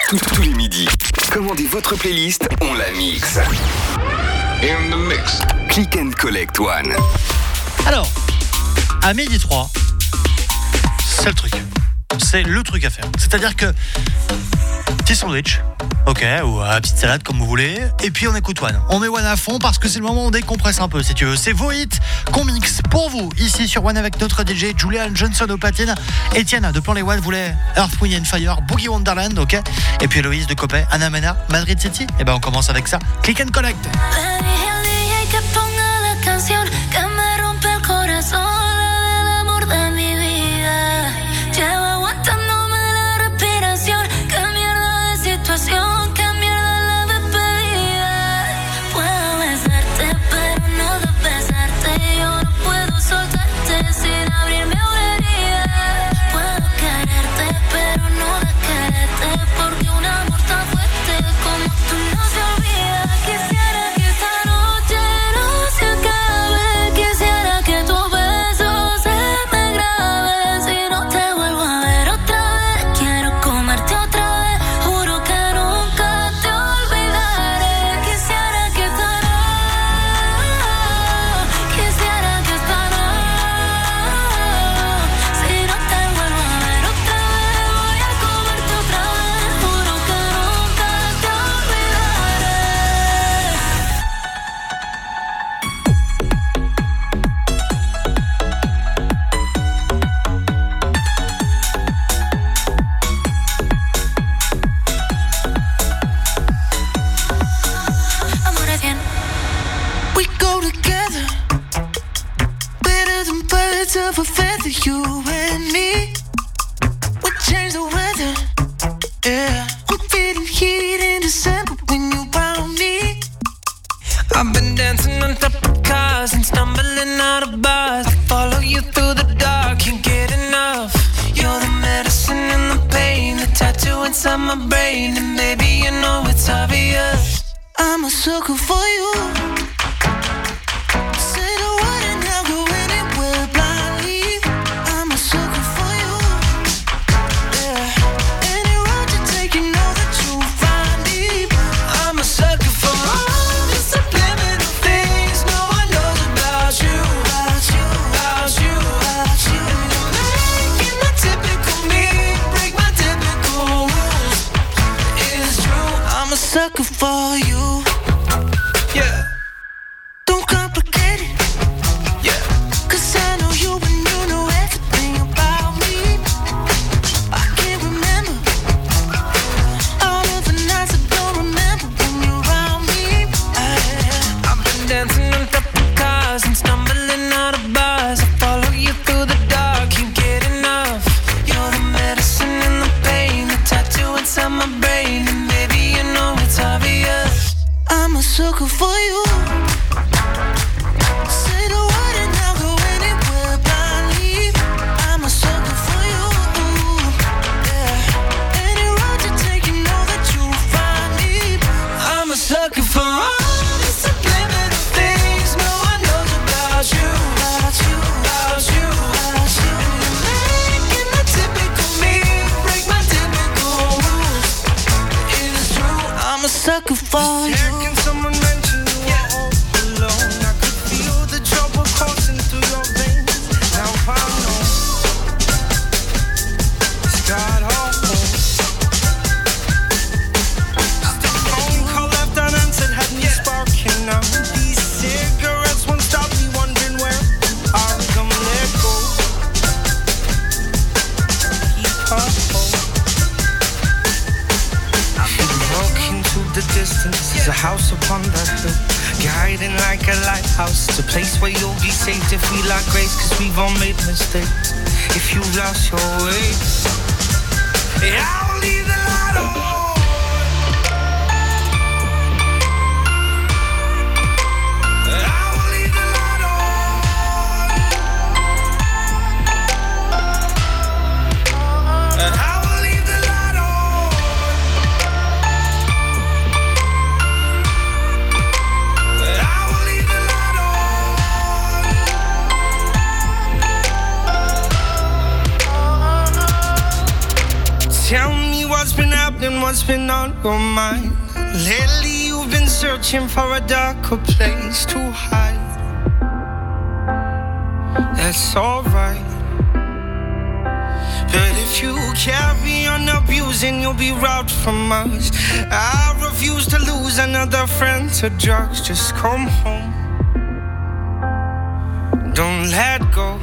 Tous les midis, commandez votre playlist, on la mixe. In the mix. Click and Collect One. Alors, à midi 3, c'est le truc. C'est le truc à faire. C'est-à-dire que petit sandwich, ok, ou petite salade comme vous voulez, et puis on écoute One. On met One à fond parce que c'est le moment où on décompresse un peu, si tu veux. C'est vos hits qu'on mixe pour vous, ici sur One avec notre DJ Julian Johnson au platine. Etienne de Plan Les One voulait Earth, Wind & Fire, Boogie Wonderland, ok. Et puis Héloïse de Copé, Ana Mena, Madrid City. Et ben on commence avec ça. Click and Collect. what's been happening, what's been on your mind. Lately you've been searching for a darker place to hide. That's alright. But if you carry on abusing, you'll be robbed from us. I refuse to lose another friend to drugs. Just come home. Don't let go.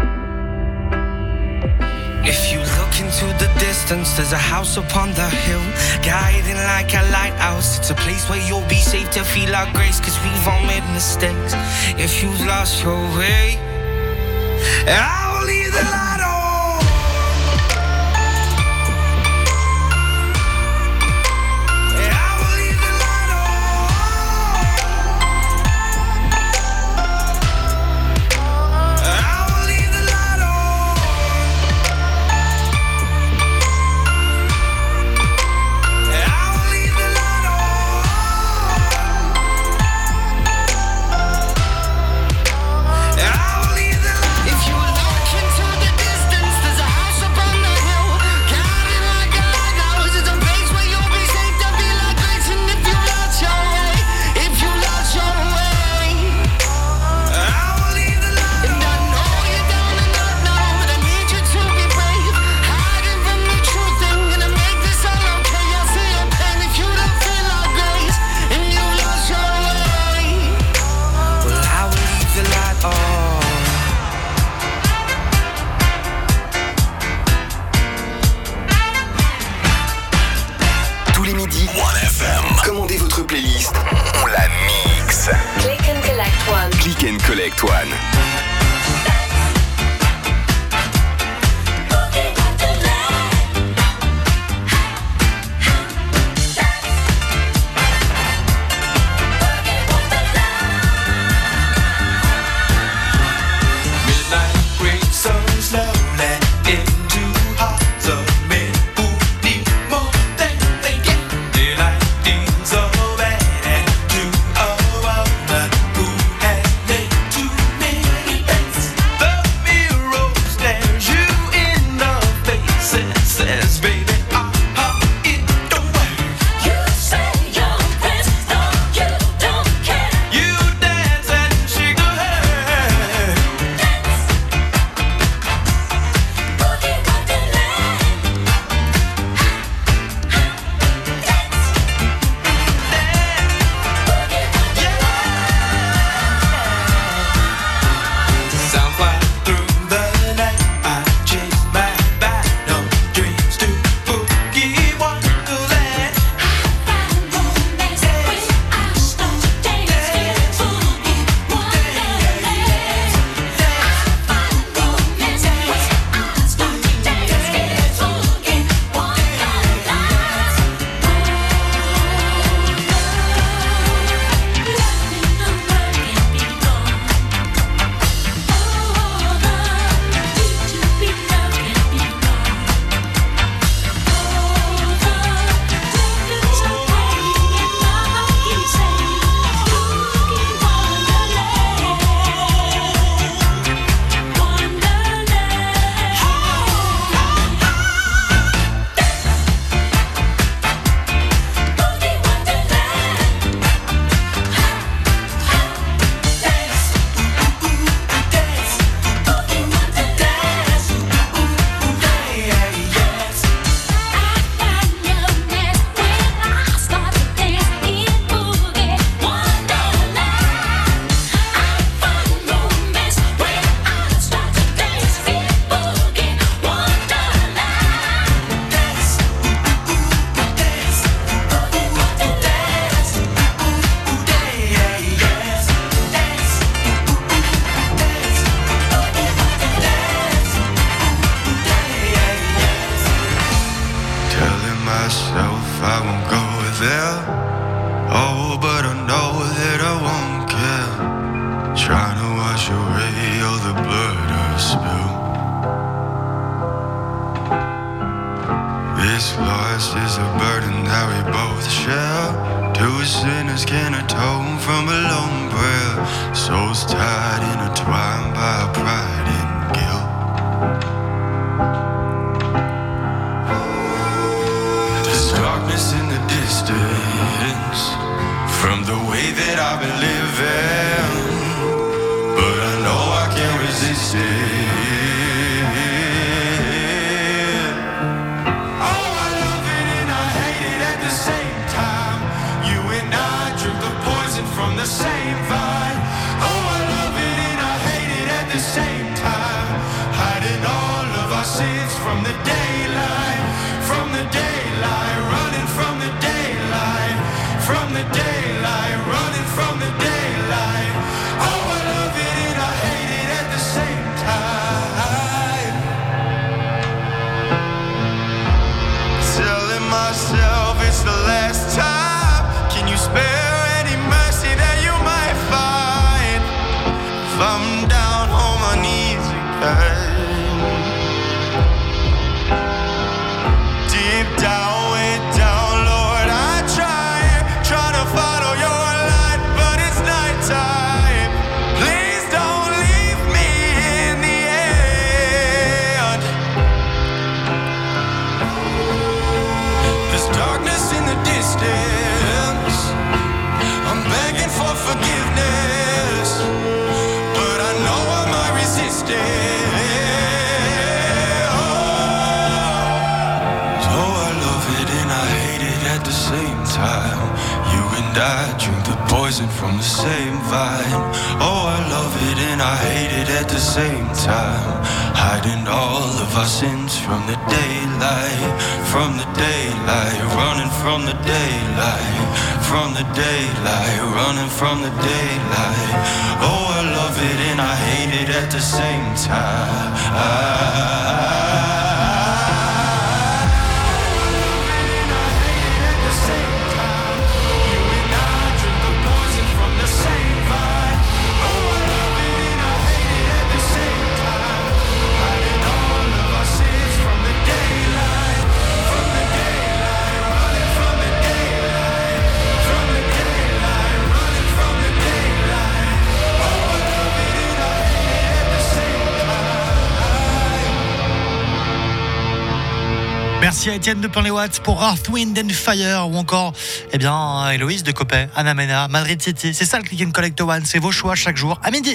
If you look into the distance, there's a house upon the hill, guiding like a lighthouse. It's a place where you'll be safe to feel our grace, cause we've all made mistakes. If you've lost your way, I'll leave the light on. Collect One. distance from the way that I've been living, but I know I can't resist it. Oh, I love it and I hate it at the same time. You and I drink the poison from the same vine. Oh, I love it and I hate it at the same time. Hiding all of our sins from the daylight, from the daylight, running from the daylight, from the daylight, running from the daylight. Oh, I love it and I hate it at the same time. Telling myself it's the last time. Can you spare any mercy that you might find? If I'm down on my knees again, deep down, way down, Lord, I try to follow your light, but it's nighttime. Please don't leave me in the end. There's darkness in the distance. I'm begging for forgiveness, but I know I might resist it. At the same time, you and I drink the poison from the same vine. Oh, I love it and I hate it at the same time. Hiding all of our sins from the daylight, from the daylight, running from the daylight, from the daylight, running from the daylight. Oh, I love it and I hate it at the same time. Merci à Étienne de Pain-les-Watts pour Earth, Wind and Fire, ou encore Héloïse de Copé, Anna Mena, Madrid City. C'est ça le Click and Collect One, c'est vos choix chaque jour à midi.